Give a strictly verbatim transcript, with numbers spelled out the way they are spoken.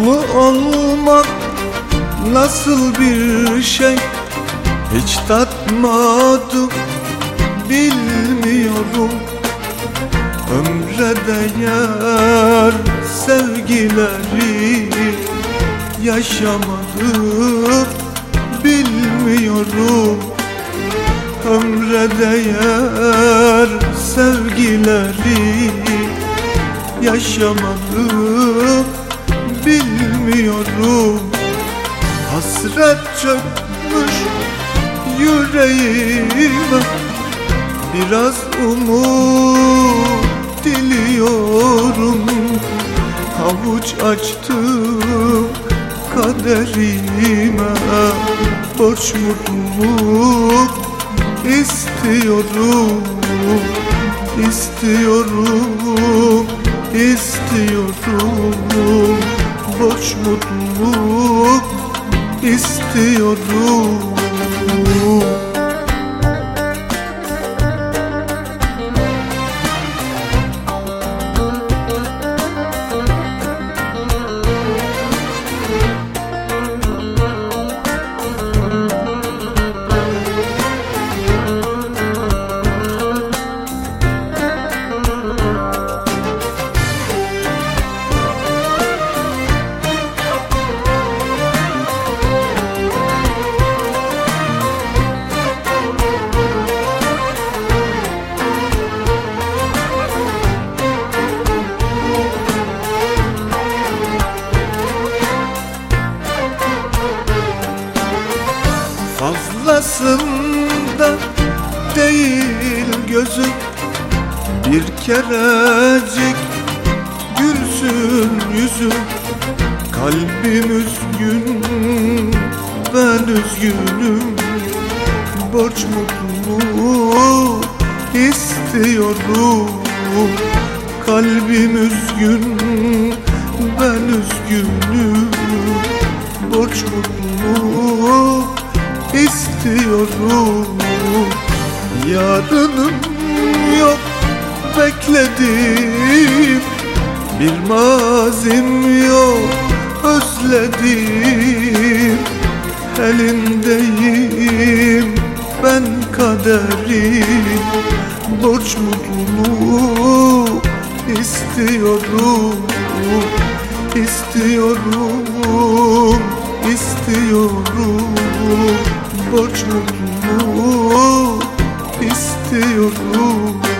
Mutlu olmak nasıl bir şey hiç tatmadım, bilmiyorum. Ömre değer sevgileri yaşamadım, bilmiyorum. Ömre değer sevgileri yaşamadım, bilmiyorum. Hasret çökmüş yüreğime, biraz umut diliyorum. Havuç açtım kaderime, borç mutluluk istiyorum, istiyorum, istiyorum. Borç mutluluk istiyorum. Fazlasında değil gözüm, bir kerecik gülsün yüzüm. Kalbim üzgün, ben üzgünüm. Borç mutluluk istiyorum. Kalbim üzgün, ben üzgünüm. Borç mutluluk istiyorum. Yarınım yok bekledim, bir mazim yok özledim. Elindeyim ben kaderin, borç mutluluk istiyorum, istiyorum, istiyorum. Borç mutluluk istiyorum.